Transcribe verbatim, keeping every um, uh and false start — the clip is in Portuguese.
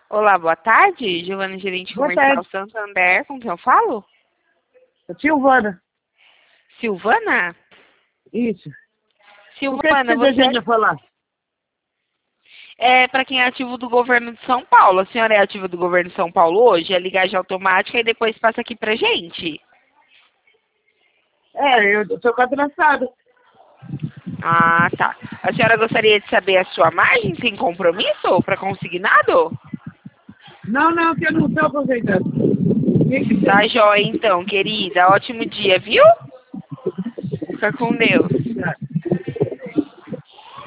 Olá, boa tarde. Giovana, gerente Boa comercial tarde. Santander, com quem eu falo? Silvana. Silvana? Isso. O que, é que Silvana, você você deseja falar? é para quem é ativo do governo de São Paulo. A senhora é ativa do governo de São Paulo hoje? É ligagem automática e depois passa aqui pra gente. É, eu sou cadastrado. Ah, tá. A senhora gostaria de saber a sua margem sem compromisso para consignado? Não, não, que eu não estou aposentado. Quem quiser. Tá jóia então, querida. Ótimo dia, viu? Fica com Deus. Tá.